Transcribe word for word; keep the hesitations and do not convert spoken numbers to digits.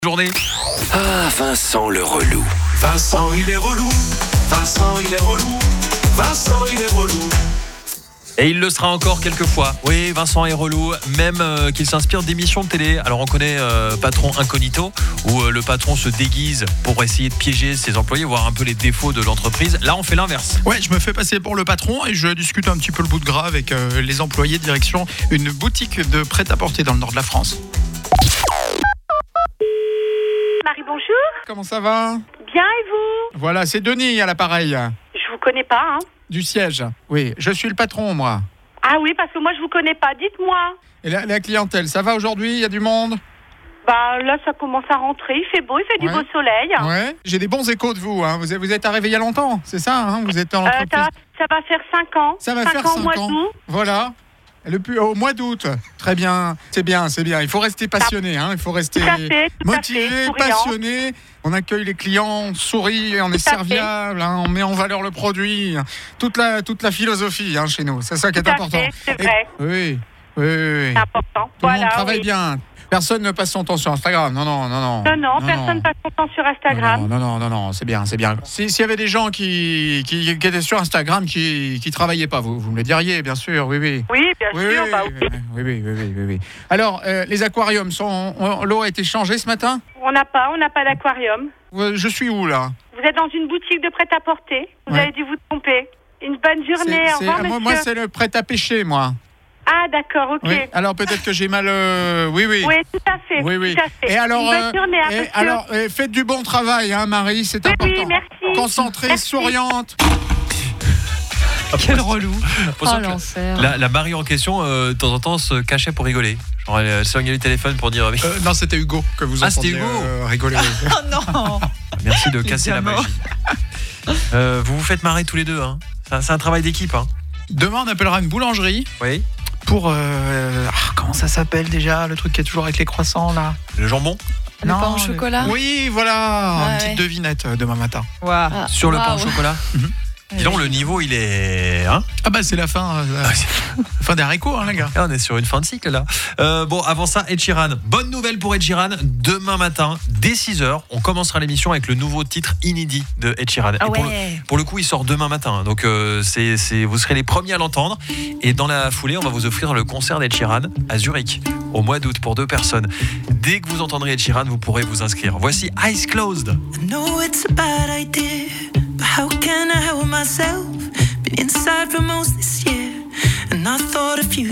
Journée. Ah, Vincent le relou. Vincent, il est relou. Vincent, il est relou. Vincent, il est relou. Et il le sera encore quelques fois. Oui, Vincent est relou, même euh, qu'il s'inspire d'émissions de télé. Alors on connaît euh, Patron Incognito, où euh, le patron se déguise pour essayer de piéger ses employés, voir un peu les défauts de l'entreprise. Là, on fait l'inverse. Ouais, je me fais passer pour le patron et je discute un petit peu le bout de gras avec euh, les employés, direction une boutique de prêt-à-porter dans le nord de la France. Marie, bonjour. Comment ça va ? Bien, et vous ? Voilà, c'est Denis à l'appareil. Je vous connais pas, hein. Du siège. Oui, je suis le patron, moi. Ah oui, parce que moi, je vous connais pas. Dites-moi. Et la, la clientèle, ça va aujourd'hui ? Il y a du monde ? Bah, là, ça commence à rentrer. Il fait beau, il fait du Ouais. beau soleil. Ouais. J'ai des bons échos de vous. Hein. Vous êtes, vous êtes arrivé il y a longtemps, c'est ça hein Vous êtes en Euh, entreprise. ça, ça va faire cinq ans. Ça va cinq faire ans, cinq mois ans. d'août. Voilà. Le plus, au mois d'août. Très bien. C'est bien, c'est bien. Il faut rester passionné. Hein. Il faut rester Tout à fait, tout motivé, à fait, souriant. passionné. On accueille les clients, on sourit, on est Tout à serviable, hein, on met en valeur le produit. Toute la, toute la philosophie hein, chez nous. C'est ça qui est Tout à important. fait, c'est Et- vrai. oui, oui, oui, oui. C'est important. Tout le Voilà, monde travaille oui. bien. Personne ne passe son temps sur Instagram. Non, non, non, non. Non, non, personne ne passe son temps sur Instagram. Non, non, non, non, non, c'est bien, c'est bien. Si- S'il y avait des gens qui, qui, qui étaient sur Instagram qui qui travaillaient pas, vous, vous me le diriez, bien sûr, oui, oui. Oui, bien Oui, sûr. oui, Bah, oui, oui. oui, oui, oui, oui, oui, oui. Alors, euh, les aquariums, sont, on- l'eau a été changée ce matin ? On n'a pas, on n'a pas d'aquarium. Euh, Je suis où, là ? Vous êtes dans une boutique de prêt-à-porter. Vous Ouais. avez dû vous tromper. Une bonne journée. C'est- Au c'est- revoir, ah, moi, monsieur. moi, c'est le prêt à pêcher, moi. Ah, d'accord, ok. Oui. Alors, peut-être que j'ai mal... euh, Oui, oui. Oui, tout à fait. Oui, oui. Tout à fait. Et alors, Une bonne euh, journée, hein, et monsieur. alors euh, faites du bon travail, hein, Marie, c'est Oui, important. oui, merci. Concentrée, Merci. souriante. Quel relou. Oh, l'enfer. La, la Marie en question, euh, de temps en temps, se cachait pour rigoler. Genre, elle, elle soignait le téléphone pour dire... Euh, non, c'était Hugo que vous Ah, entendiez c'était Hugo. euh, rigoler. Oh non. Merci de casser la diamants. magie. Euh, vous vous faites marrer tous les deux. Hein. C'est, c'est un travail d'équipe. Hein. Demain, on appellera une boulangerie Oui. pour... euh, ah, comment ça s'appelle déjà, le truc qui est toujours avec les croissants, là ? Le jambon Le Non, pain au le- chocolat. Oui, voilà, Ah, une ouais. petite devinette euh, demain matin. Waouh. Ah, sur le pain au waouh. chocolat. Dis donc, le niveau, il est... Hein Ah bah c'est la fin, euh, fin des haricots, hein, les gars. Ah, on est sur une fin de cycle là. Euh, bon, avant ça, Ed Sheeran. Bonne nouvelle pour Ed Sheeran. Demain matin, dès six heures, on commencera l'émission avec le nouveau titre inédit de Ed Sheeran. Ah Et pour, le, ouais. pour le coup, il sort demain matin. Donc, euh, c'est, c'est, vous serez les premiers à l'entendre. Et dans la foulée, on va vous offrir le concert d'Ed Sheeran à Zurich au mois d'août pour deux personnes. Dès que vous entendrez Ed Sheeran, vous pourrez vous inscrire. Voici Eyes Closed. I know it's a bad idea, but how can I help myself? Been inside for most this year, and I thought of you.